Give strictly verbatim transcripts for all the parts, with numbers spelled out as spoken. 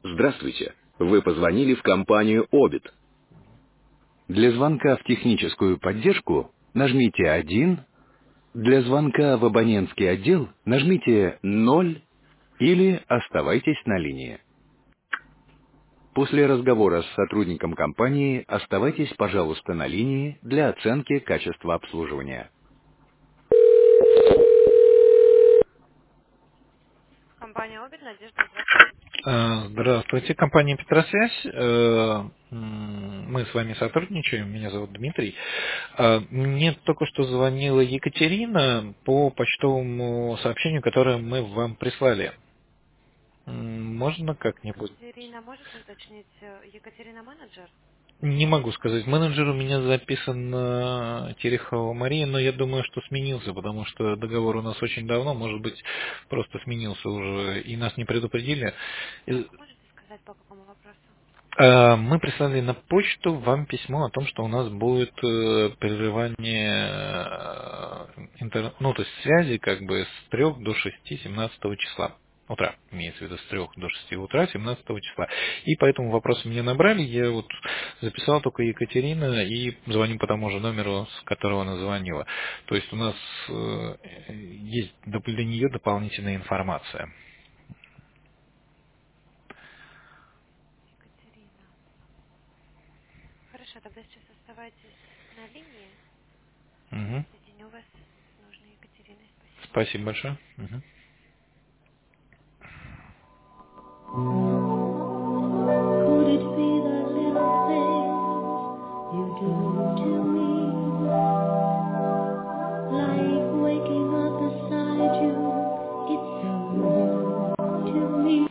Здравствуйте. Вы позвонили в компанию Обит. Для звонка в техническую поддержку нажмите один, для звонка в абонентский отдел нажмите ноль или оставайтесь на линии. После разговора с сотрудником компании оставайтесь, пожалуйста, на линии для оценки качества обслуживания. Компания Обит, Надежда, здравствуйте. Э, Здравствуйте, компания Петросвязь. Э, м, Мы с вами сотрудничаем, меня зовут Дмитрий. Э, Мне только что звонила Екатерина по почтовому сообщению, которое мы вам прислали. М, Можно как-нибудь? Екатерина, можете уточнить, э, Екатерина менеджер? Не могу сказать. Менеджер у меня записан э, Терехова Мария, но я думаю, что сменился, потому что договор у нас очень давно, может быть, просто сменился уже, и нас не предупредили. И, Можете сказать, по какому вопросу? Э, Мы прислали на почту вам письмо о том, что у нас будет э, прерывание э, интер- ну, то есть связи как бы с трех до шести семнадцатого числа. Утра, имеется в виду с трех до шести утра семнадцатого числа. И по этому вопросу меня набрали, я вот записал только Екатерина и звоню по тому же номеру, с которого она звонила. То есть у нас э, есть доп- для нее дополнительная информация. Екатерина. Хорошо, тогда сейчас оставайтесь на линии. Я Мгм. соединю вас с нужной Екатериной. Спасибо. Спасибо большое. Мгм. Could it be the little things you do to me? Like waking up beside you, it's so new to me.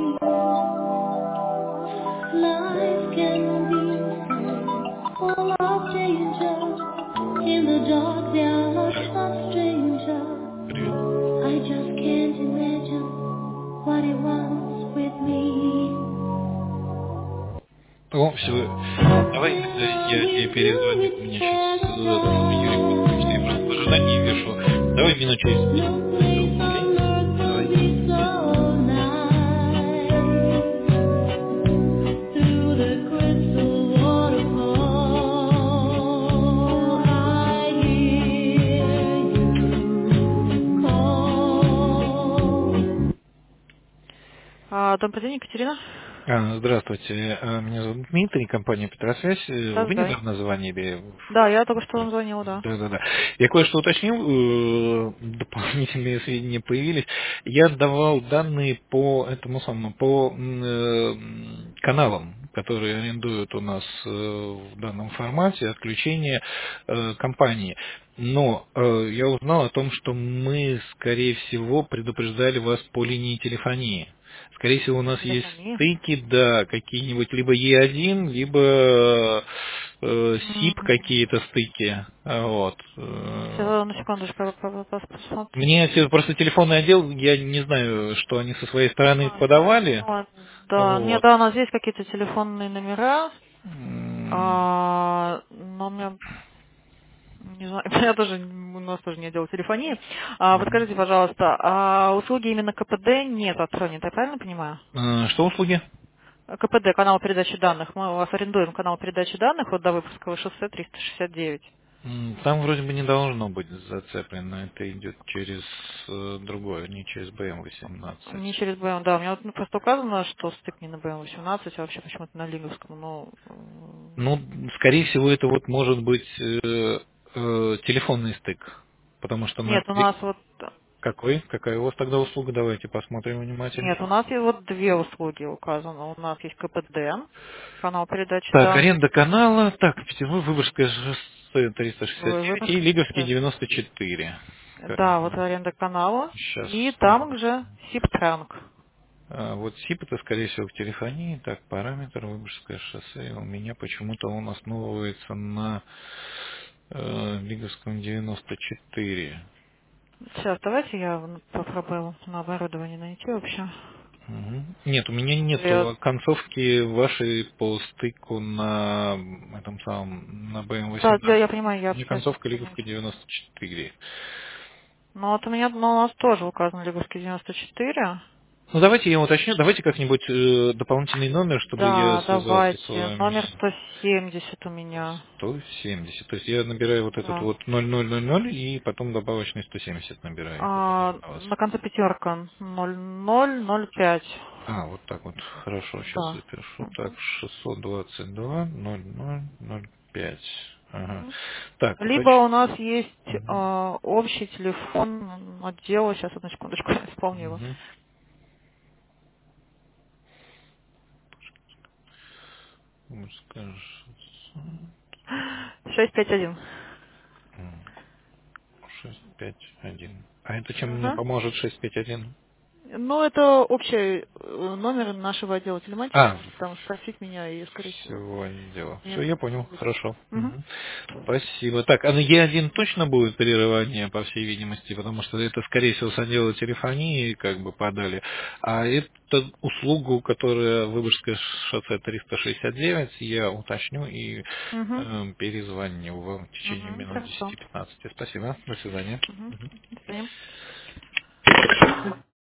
Life can be so full of danger. In the dark there are some stranger. Привет. I just can't imagine what it wants with me. О, все. Давай тогда я тебе With you перезвоню. У it's меня сейчас Юрий Петрович, я просто в fantasy. ожидании вешу. Давай минут через No десять наберу. place Окей? on earth Давай. could be so nice. Through the crystal waterfall, I hear you call. А, добрый день, Екатерина. А, Здравствуйте, А, меня зовут Дмитрий, компания Петросвязь. Э, Да, Вы да. недавно звонили. Да, я только что вам звонила, да. Да, да, да. Я кое-что уточнил, э, дополнительные сведения появились. Я давал данные по этому самому, по м, э, каналам, которые арендуют у нас э, в данном формате отключение э, компании. Но э, я узнал о том, что мы, скорее всего, предупреждали вас по линии телефонии. Скорее всего, у По нас есть телефонии. стыки, да, какие-нибудь либо Е один, либо э, СИП какие-то стыки. А, Вот. Э, Сейчас, на секундочку, я по- по- посмотрю. Мне те- просто телефонный отдел, я не знаю, что они со своей стороны А, я подавали. поняла. Да, нет, Вот. да, у нас есть какие-то телефонные номера, М, а, но у меня, не знаю, я тоже, у нас тоже не отдел телефонии. А, вот скажите, пожалуйста, а услуги именно КПД нет от Sony, я правильно понимаю? э, Что услуги? КПД, канал передачи данных. Мы у вас арендуем канал передачи данных вот до Выпускового шоссе триста шестьдесят девять. М, Там вроде бы не должно быть зацеплено. Это идет через э, другое, не через Б М Не восемнадцать. через Б М, да. У меня вот ну, просто указано, что стык не на Б М восемнадцать, а вообще почему-то на Лиговском. Ну, Ну, скорее всего, это вот может быть э, э, телефонный стык. Потому что на... нет, у нас вот Какой? Какая у вас тогда услуга? Давайте посмотрим нет, у внимательно. нас есть вот две услуги указано. У нас есть КПД, канал передачи Так, данных, аренда канала. Так, Петербург, Выборгское шоссе триста шестьдесят вы- девять и выпуск. Лиговский Да, девяносто четыре. да, вот аренда канала. Сейчас. И там же Сиптранг. Вот СИП это, скорее всего, к телефонии. Так, параметр Выборгское шоссе. У меня почему-то он основывается на э, Лиговском девяносто четыре. Сейчас, давайте я попробую на оборудовании найти вообще. Мгм. Нет, у меня Я- нету концовки вашей по стыку на этом самом, на Б М Да, да, я восемнадцать. понимаю, У я, меня я сейчас концовка Лиговка помечу. девяносто четыре. Ну вот у меня, ну, у нас тоже указано Лиговский девяносто четыре. Ну, давайте я уточню, давайте как-нибудь э, дополнительный номер, чтобы я Да, связался с давайте. вами. Номер сто семьдесят у меня. сто семьдесят. То есть я набираю вот этот Да. вот ноль ноль ноль ноль и потом добавочный сто семьдесят набираю. А, У вас. на конце пятерка. Ноль ноль ноль пять. А, вот так вот. Хорошо, сейчас Да. запишу. Так, Мгм. шестьсот двадцать два ноль ноль ноль пять. Ага. Мгм. Так, Либо уточню. у нас есть Мгм. а, общий телефон отдела. Сейчас, одну секундочку, вспомню его. Мгм. Мужская шесть пять один. шесть пять один. А это чем мне Ага. поможет шесть пять один? Ну, это общий э, номер нашего отдела телематики. А, Можете там спросить меня, и, скорее всего, всего дело. Все, мне я понял. будет. Хорошо. Мгм. Мгм. Спасибо. Так, а на Е один точно будет прерывание, по всей видимости, потому что это, скорее всего, с отдела телефонии как бы подали. А эту услугу, которая Выборгское шоссе триста шестьдесят девять, я уточню и Мгм. э, перезвоню вам в течение Мгм. минут Хорошо. десяти-пятнадцати. Спасибо. До свидания. Мгм. До свидания.